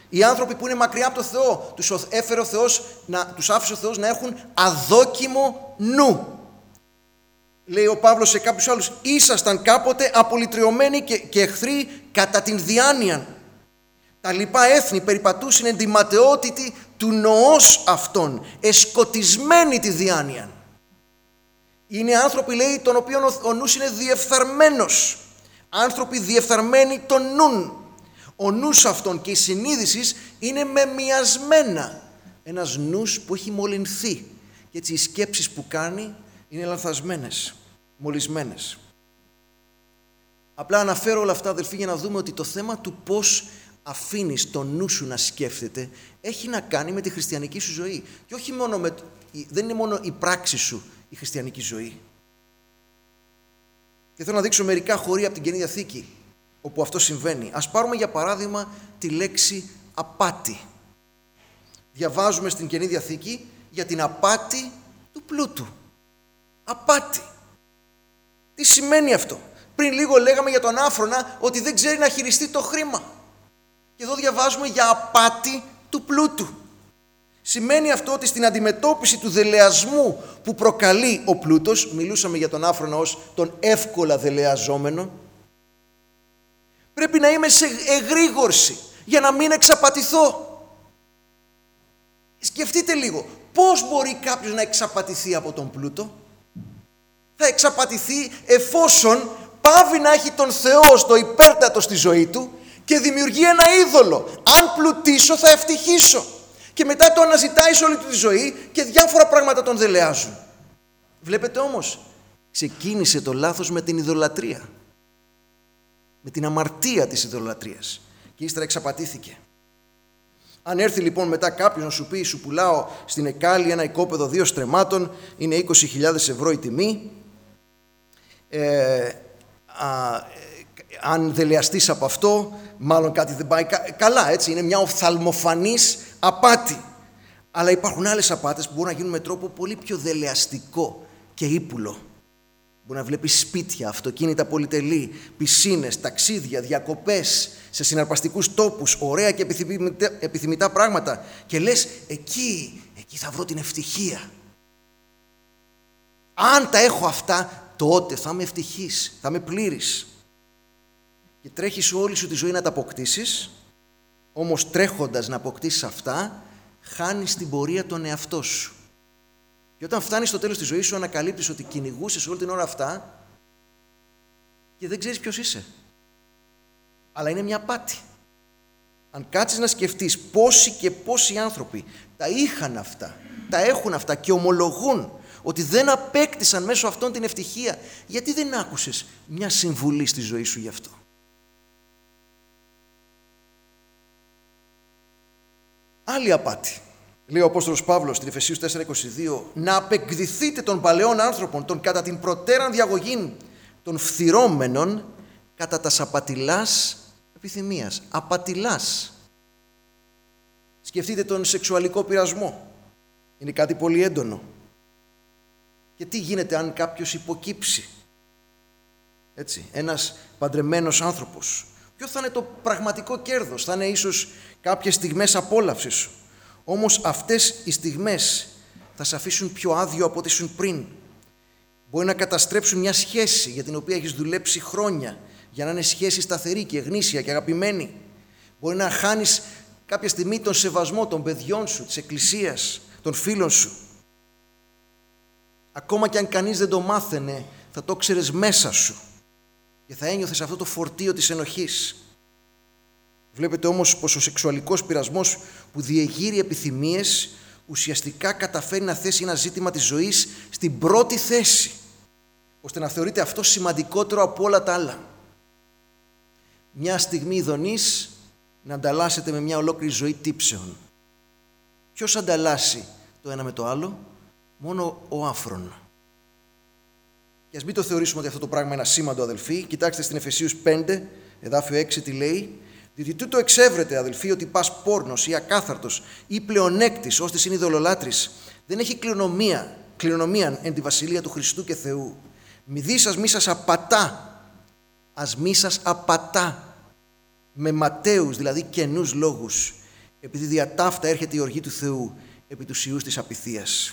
Οι άνθρωποι που είναι μακριά από το Θεό, τους άφησε ο Θεός να έχουν αδόκιμο νου. Λέει ο Παύλος σε κάποιους άλλους, ήσασταν κάποτε απολυτριωμένοι και εχθροί κατά την διάνοια. Τα λοιπά έθνη περιπατούσιν εν τη ματαιότητη του νοός αυτών, εσκοτισμένοι τη διάνοια. Είναι άνθρωποι, λέει, των οποίων ο νους είναι διεφθαρμένος. Άνθρωποι διεφθαρμένοι των νουν. Ο νους αυτών και η συνείδηση είναι μεμιασμένα. Ένας νους που έχει μολυνθεί. Και έτσι οι σκέψεις που κάνει είναι λανθασμένες, μολυσμένες. Απλά αναφέρω όλα αυτά, αδελφοί, για να δούμε ότι το θέμα του πώς αφήνεις τον νου σου να σκέφτεται έχει να κάνει με τη χριστιανική σου ζωή. Και όχι μόνο δεν είναι μόνο η πράξη σου η χριστιανική ζωή. Και θέλω να δείξω μερικά χωρία από την Καινή Διαθήκη όπου αυτό συμβαίνει. Ας πάρουμε για παράδειγμα τη λέξη απάτη. Διαβάζουμε στην Καινή Διαθήκη για την απάτη του πλούτου. Απάτη. Τι σημαίνει αυτό? Πριν λίγο λέγαμε για τον άφρονα ότι δεν ξέρει να χειριστεί το χρήμα. Και εδώ διαβάζουμε για απάτη του πλούτου. Σημαίνει αυτό ότι στην αντιμετώπιση του δελεασμού που προκαλεί ο πλούτος, μιλούσαμε για τον άφρονα ως τον εύκολα δελεαζόμενο, πρέπει να είμαι σε εγρήγορση για να μην εξαπατηθώ. Σκεφτείτε λίγο, πώς μπορεί κάποιος να εξαπατηθεί από τον πλούτο? Θα εξαπατηθεί εφόσον πάβει να έχει τον Θεό στο υπέρτατο στη ζωή του και δημιουργεί ένα είδωλο. Αν πλουτίσω θα ευτυχήσω. Και μετά το αναζητάει σε όλη του τη ζωή και διάφορα πράγματα τον δελεάζουν. Βλέπετε όμως, ξεκίνησε το λάθος με την ειδωλατρία. Με την αμαρτία της ειδωλατρίας. Και ύστερα εξαπατήθηκε. Αν έρθει λοιπόν μετά κάποιος να σου πει, σου πουλάω στην Εκάλη ένα οικόπεδο 2 στρεμμάτων, είναι 20.000 ευρώ η τιμή, αν δελεαστείς από αυτό, μάλλον κάτι δεν πάει καλά, έτσι, είναι μια οφθαλμοφανής απάτη. Αλλά υπάρχουν άλλες απάτες που μπορούν να γίνουν με τρόπο πολύ πιο δελεαστικό και ύπουλο. Μπορεί να βλέπεις σπίτια, αυτοκίνητα πολυτελή, πισίνες, ταξίδια, διακοπές σε συναρπαστικούς τόπους, ωραία και επιθυμητά πράγματα και λες, εκεί θα βρω την ευτυχία. Αν τα έχω αυτά, τότε θα είμαι ευτυχής, θα είμαι πλήρης. Και τρέχεις όλη σου τη ζωή να τα αποκτήσεις, όμως τρέχοντας να αποκτήσεις αυτά, χάνεις την πορεία τον εαυτό σου. Και όταν φτάνεις στο τέλος της ζωής σου, ανακαλύπτεις ότι κυνηγούσες όλη την ώρα αυτά και δεν ξέρεις ποιος είσαι. Αλλά είναι μια απάτη. Αν κάτσεις να σκεφτείς πόσοι και πόσοι άνθρωποι τα είχαν αυτά, τα έχουν αυτά και ομολογούν ότι δεν απέκτησαν μέσω αυτών την ευτυχία, γιατί δεν άκουσες μια συμβουλή στη ζωή σου γι' αυτό? Άλλη απάτη. Λέει ο Απόστολος Παύλος στην Εφεσίους 4:22, να απεκδηθείτε των παλαιών άνθρωπων, των κατά την προτέραν διαγωγήν, των φθυρώμενων κατά τας απατηλάς επιθυμίας. Απατηλάς. Σκεφτείτε τον σεξουαλικό πειρασμό. Είναι κάτι πολύ έντονο. Και τι γίνεται αν κάποιος υποκύψει? Έτσι, ένας παντρεμένος άνθρωπος. Ποιο θα είναι το πραγματικό κέρδος? Θα είναι ίσως κάποιες στιγμές απόλαυσης σου. Όμως αυτές οι στιγμές θα σε αφήσουν πιο άδειο από ό,τι ήσουν πριν. Μπορεί να καταστρέψουν μια σχέση για την οποία έχεις δουλέψει χρόνια, για να είναι σχέση σταθερή και γνήσια και αγαπημένη. Μπορεί να χάνεις κάποια στιγμή τον σεβασμό των παιδιών σου, της εκκλησίας, των φίλων σου. Ακόμα και αν κανείς δεν το μάθαινε, θα το ξέρεις μέσα σου και θα ένιωθες αυτό το φορτίο της ενοχής. Βλέπετε όμως πως ο σεξουαλικός πειρασμός που διεγείρει επιθυμίες ουσιαστικά καταφέρει να θέσει ένα ζήτημα της ζωής στην πρώτη θέση, ώστε να θεωρείται αυτό σημαντικότερο από όλα τα άλλα. Μια στιγμή ειδονής να ανταλλάσσεται με μια ολόκληρη ζωή τύψεων. Ποιος ανταλλάσσει το ένα με το άλλο? Μόνο ο άφρον. Και ας μην το θεωρήσουμε ότι αυτό το πράγμα είναι ασήμαντο, αδελφοί. Κοιτάξτε στην Εφεσίους 5, εδάφιο 6, τι λέει. Διότι τούτο εξέβρετε, αδελφοί, ότι πας πόρνος ή ακάθαρτος ή πλεονέκτης, ώστις είναι ειδωλολάτρης, δεν έχει κληρονομία εν τη βασιλεία του Χριστού και Θεού. Μη σας απατά, ας μη σας απατά με ματαίους, δηλαδή καινούς λόγους, επειδή δια ταύτα έρχεται η οργή του Θεού επί τους ιούς της απειθίας.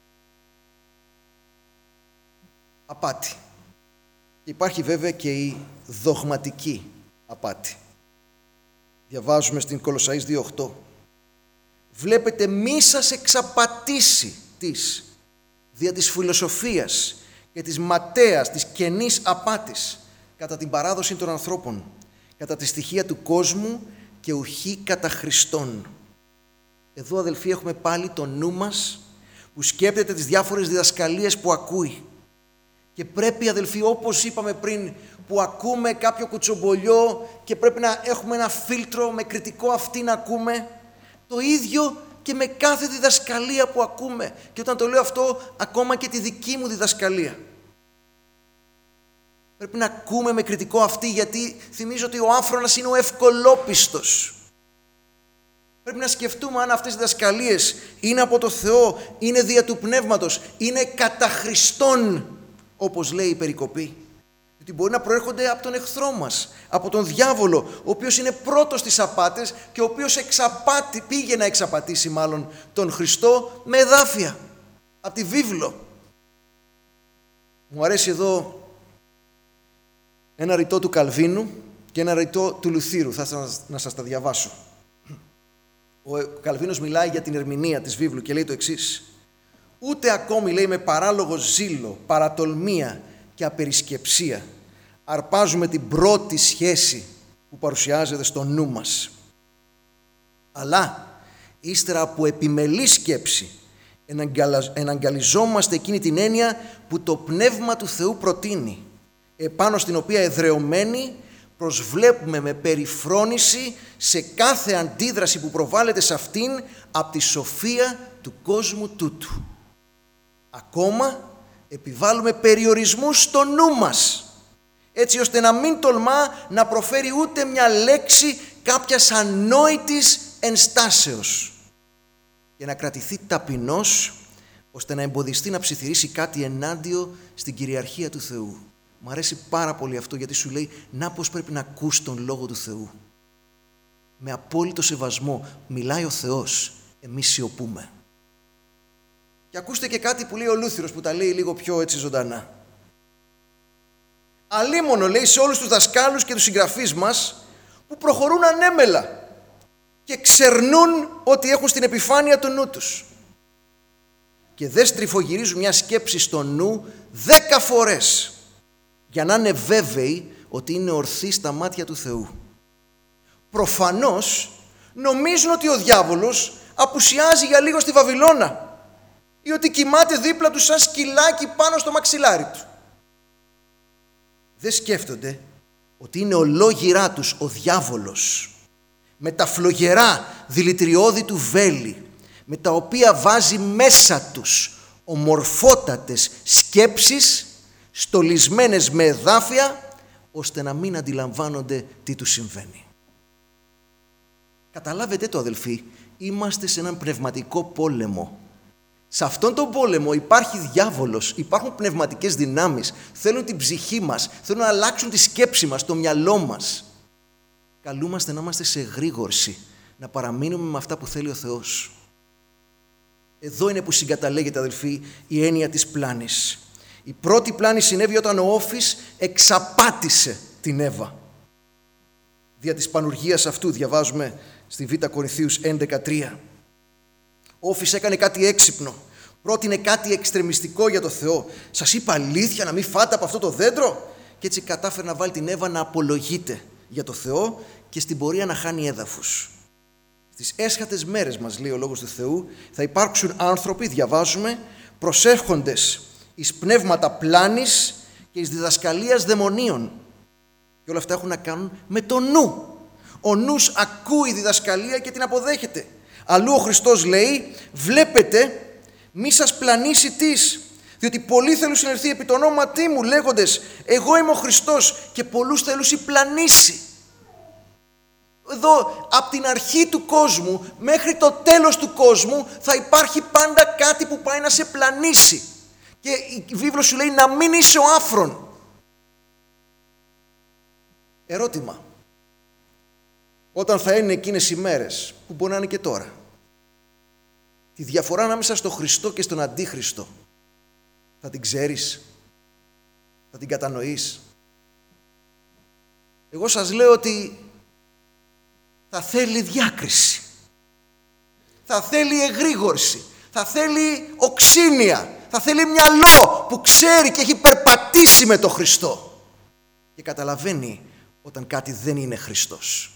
Απάτη. Και υπάρχει βέβαια και η δογματική απάτη. Διαβάζουμε στην Κολοσσαείς 2:8. Βλέπετε μη σας εξαπατήσει δια της φιλοσοφίας και της ματέας, της κενής απάτης, κατά την παράδοση των ανθρώπων, κατά τη στοιχεία του κόσμου και ουχή κατά Χριστόν. Εδώ, αδελφοί, έχουμε πάλι το νου μας που σκέπτεται τις διάφορες διδασκαλίες που ακούει. Και πρέπει, αδελφοί, όπως είπαμε πριν, που ακούμε κάποιο κουτσομπολιό και πρέπει να έχουμε ένα φίλτρο με κριτικό αυτή να ακούμε, το ίδιο και με κάθε διδασκαλία που ακούμε. Και όταν το λέω αυτό, ακόμα και τη δική μου διδασκαλία. Πρέπει να ακούμε με κριτικό αυτή, γιατί θυμίζω ότι ο άφρονας είναι ο ευκολόπιστος. Πρέπει να σκεφτούμε αν αυτές οι διδασκαλίες είναι από το Θεό, είναι δια του Πνεύματος, είναι κατά Χριστόν, όπως λέει η περικοπή. Γιατί μπορεί να προέρχονται από τον εχθρό μας, από τον διάβολο, ο οποίος είναι πρώτος στις απάτες και ο οποίος πήγε να εξαπατήσει μάλλον τον Χριστό με εδάφια, από τη βίβλο. Μου αρέσει εδώ ένα ρητό του Καλβίνου και ένα ρητό του Λουθύρου. Θα ήθελα να σας τα διαβάσω. Ο Καλβίνος μιλάει για την ερμηνεία της βίβλου και λέει το εξής. Ούτε ακόμη, λέει, με παράλογο ζήλο, παρατολμία και απερισκεψία αρπάζουμε την πρώτη σχέση που παρουσιάζεται στο νου μας. Αλλά ύστερα από επιμελή σκέψη εναγκαλιζόμαστε εκείνη την έννοια που το Πνεύμα του Θεού προτείνει, επάνω στην οποία εδρεωμένοι προσβλέπουμε με περιφρόνηση σε κάθε αντίδραση που προβάλλεται σε αυτήν από τη σοφία του κόσμου τούτου. Ακόμα επιβάλλουμε περιορισμούς στο νου μας, έτσι ώστε να μην τολμά να προφέρει ούτε μια λέξη κάποιας ανόητης ενστάσεως και να κρατηθεί ταπεινός, ώστε να εμποδιστεί να ψιθυρίσει κάτι ενάντιο στην κυριαρχία του Θεού. Μου αρέσει πάρα πολύ αυτό, γιατί σου λέει να πώς πρέπει να ακούς τον Λόγο του Θεού. Με απόλυτο σεβασμό μιλάει ο Θεός, εμείς σιωπούμε. Και ακούστε και κάτι που λέει ο Λούθυρος, που τα λέει λίγο πιο έτσι ζωντανά. Αλίμονο, λέει, σε όλους τους δασκάλους και τους συγγραφείς μας που προχωρούν ανέμελα και ξερνούν ότι έχουν στην επιφάνεια του νου τους και δεν στριφογυρίζουν μια σκέψη στο νου 10 φορές για να είναι βέβαιοι ότι είναι ορθοί στα μάτια του Θεού. Προφανώς νομίζουν ότι ο διάβολος απουσιάζει για λίγο στη Βαβυλώνα ή ότι κοιμάται δίπλα του σαν σκυλάκι πάνω στο μαξιλάρι του. Δεν σκέφτονται ότι είναι ολόγυρά τους ο διάβολος με τα φλογερά δηλητηριώδη του βέλη, με τα οποία βάζει μέσα τους ομορφότατες σκέψεις στολισμένες με εδάφια, ώστε να μην αντιλαμβάνονται τι τους συμβαίνει. Καταλάβετε το, αδελφοί, είμαστε σε έναν πνευματικό πόλεμο. Σε αυτόν τον πόλεμο υπάρχει διάβολος, υπάρχουν πνευματικές δυνάμεις, θέλουν την ψυχή μας, θέλουν να αλλάξουν τη σκέψη μας, το μυαλό μας. Καλούμαστε να είμαστε σε εγρήγορση, να παραμείνουμε με αυτά που θέλει ο Θεός. Εδώ είναι που συγκαταλέγεται, αδελφοί, η έννοια της πλάνης. Η πρώτη πλάνη συνέβη όταν ο Όφης εξαπάτησε την Εύα. Δια της πανουργίας αυτού διαβάζουμε στη Β' Κορινθίους 11:3. Ο Όφης έκανε κάτι έξυπνο. Πρότεινε κάτι εξτρεμιστικό για το Θεό. Σας είπα αλήθεια να μην φάτε από αυτό το δέντρο? Και έτσι κατάφερε να βάλει την Εύα να απολογείται για το Θεό και στην πορεία να χάνει έδαφους. Στις έσχατες μέρες, μας λέει ο Λόγος του Θεού, θα υπάρξουν άνθρωποι, διαβάζουμε, προσεύχοντες εις πνεύματα πλάνης και εις διδασκαλίας δαιμονίων. Και όλα αυτά έχουν να κάνουν με το νου. Ο νους ακούει διδασκαλία και την αποδέχεται. Αλλού ο Χριστός λέει, βλέπετε, μη σας πλανήσει τις, διότι πολλοί θέλουν συνερθεί επί το ονόματί μου, λέγοντες, εγώ είμαι ο Χριστός, και πολλούς θέλουν πλανήσει. Εδώ, από την αρχή του κόσμου μέχρι το τέλος του κόσμου, θα υπάρχει πάντα κάτι που πάει να σε πλανήσει. Και η βίβλος σου λέει να μην είσαι ο άφρον. Ερώτημα. όταν θα είναι εκείνες οι μέρες, που μπορεί να είναι και τώρα, τη διαφορά ανάμεσα στο Χριστό και στον Αντίχριστο, θα την ξέρεις, θα την κατανοείς? Εγώ σας λέω ότι θα θέλει διάκριση, θα θέλει εγρήγορση, θα θέλει οξύνια, θα θέλει μυαλό που ξέρει και έχει περπατήσει με τον Χριστό και καταλαβαίνει όταν κάτι δεν είναι Χριστός.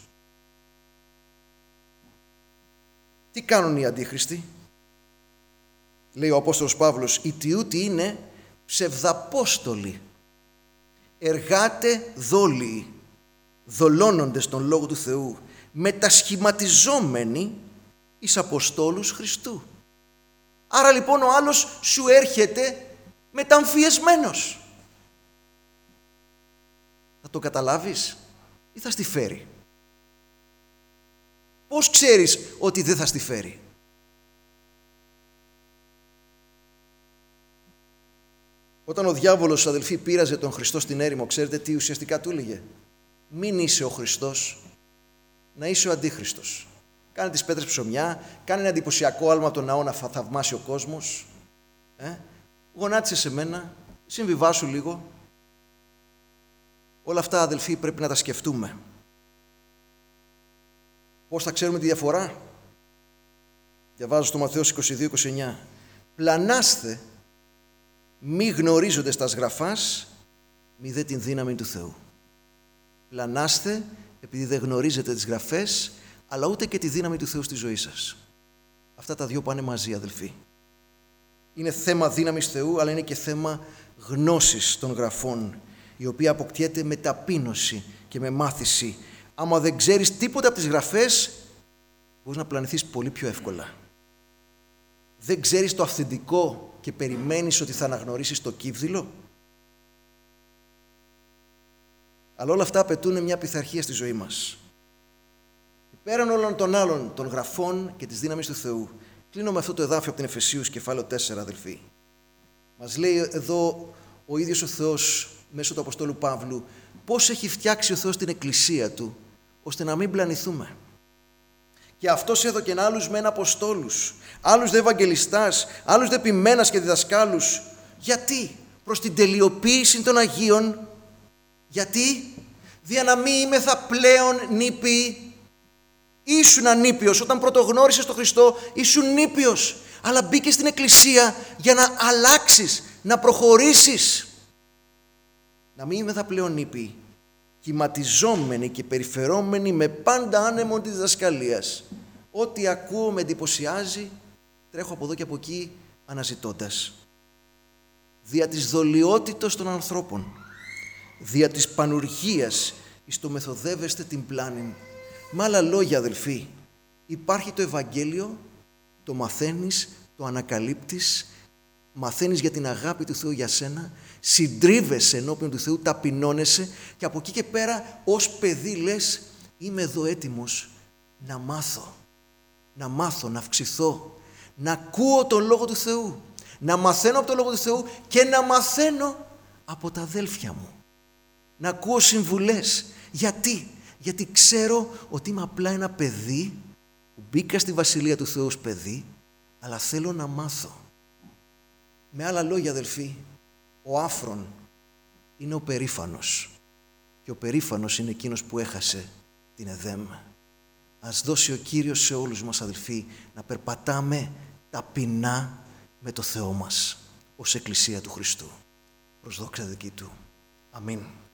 Τι κάνουν οι αντίχριστοι? Λέει ο Απόστολος Παύλος, οι τιούτοι είναι ψευδαπόστολοι, εργάτε δόλιοι, δολώνοντες τον Λόγο του Θεού, μετασχηματιζόμενοι εις Αποστόλους Χριστού. Άρα λοιπόν ο άλλος σου έρχεται μεταμφιεσμένος. Θα το καταλάβεις ή θα στη φέρει? Πώς ξέρεις ότι δεν θα στη φέρει? Όταν ο διάβολος, αδελφοί, πείραζε τον Χριστό στην έρημο, ξέρετε τι ουσιαστικά του έλεγε? Μην είσαι ο Χριστός, να είσαι ο Αντίχριστος. Κάνε τις πέτρες ψωμιά, κάνε ένα εντυπωσιακό άλμα από τον ναό να θαυμάσει ο κόσμος. Γονάτισε σε μένα, συμβιβάσου λίγο. Όλα αυτά, αδελφοί, πρέπει να τα σκεφτούμε. Πώς θα ξέρουμε τη διαφορά? Διαβάζω στο Ματθαίος 22-29. Πλανάστε, μη γνωρίζοντες τας γραφάς, μη δε την δύναμη του Θεού. Πλανάστε, επειδή δεν γνωρίζετε τις γραφές, αλλά ούτε και τη δύναμη του Θεού στη ζωή σας. Αυτά τα δύο πάνε μαζί, αδελφοί. Είναι θέμα δύναμης Θεού, αλλά είναι και θέμα γνώσης των γραφών, η οποία αποκτιέται με ταπείνωση και με μάθηση. Άμα δεν ξέρεις τίποτα από τις γραφές, μπορείς να πλανηθείς πολύ πιο εύκολα. Δεν ξέρεις το αυθεντικό και περιμένεις ότι θα αναγνωρίσεις το κύβδηλο. Αλλά όλα αυτά απαιτούν μια πειθαρχία στη ζωή μας. Πέραν όλων των άλλων των γραφών και της δύναμης του Θεού, κλείνω με αυτό το εδάφιο από την Εφεσίους, κεφάλαιο 4, αδελφοί. Μας λέει εδώ ο ίδιος ο Θεός, μέσω του Αποστόλου Παύλου, πώς έχει φτιάξει ο Θεός την Εκκλησία Του, ώστε να μην πλανηθούμε. Και αυτός έδωκεν άλλους μεν αποστόλους, άλλους δε ευαγγελιστάς, άλλους δε ποιμένας και διδασκάλους. Γιατί? Προς την τελειοποίηση των Αγίων. Γιατί? Δια να μην είμεθα πλέον νήπιοι. Ήσουν ανήπιος όταν πρωτογνώρισες τον Χριστό, ήσουν νήπιος, αλλά μπήκες στην Εκκλησία για να αλλάξεις, να προχωρήσεις. Να μην είμεθα πλέον νήπιοι, κυματιζόμενοι και περιφερόμενοι με πάντα άνεμον της διδασκαλίας. Ό,τι ακούω με εντυπωσιάζει, τρέχω από εδώ και από εκεί αναζητώντας. Δια της δολιότητος των ανθρώπων, δια της πανουργίας, εις το μεθοδεύεστε την πλάνην. Με άλλα λόγια, αδελφοί, υπάρχει το Ευαγγέλιο, το μαθαίνεις, το ανακαλύπτεις, μαθαίνεις για την αγάπη του Θεού για σένα, συντρίβεσαι ενώπιον του Θεού, ταπεινώνεσαι και από εκεί και πέρα ως παιδί λες, είμαι εδώ έτοιμος να μάθω, να αυξηθώ, να ακούω τον Λόγο του Θεού, να μαθαίνω από τον Λόγο του Θεού και να μαθαίνω από τα αδέλφια μου, να ακούω συμβουλές. Γιατί ξέρω ότι είμαι απλά ένα παιδί που μπήκα στη Βασιλεία του Θεού ως παιδί, αλλά θέλω να μάθω. Με άλλα λόγια, αδελφοί, ο άφρον είναι ο περήφανος και ο περήφανος είναι εκείνος που έχασε την Εδέμ. Ας δώσει ο Κύριος σε όλους μας, αδελφοί, να περπατάμε ταπεινά με το Θεό μας ως Εκκλησία του Χριστού. Προς δόξα δική Του. Αμήν.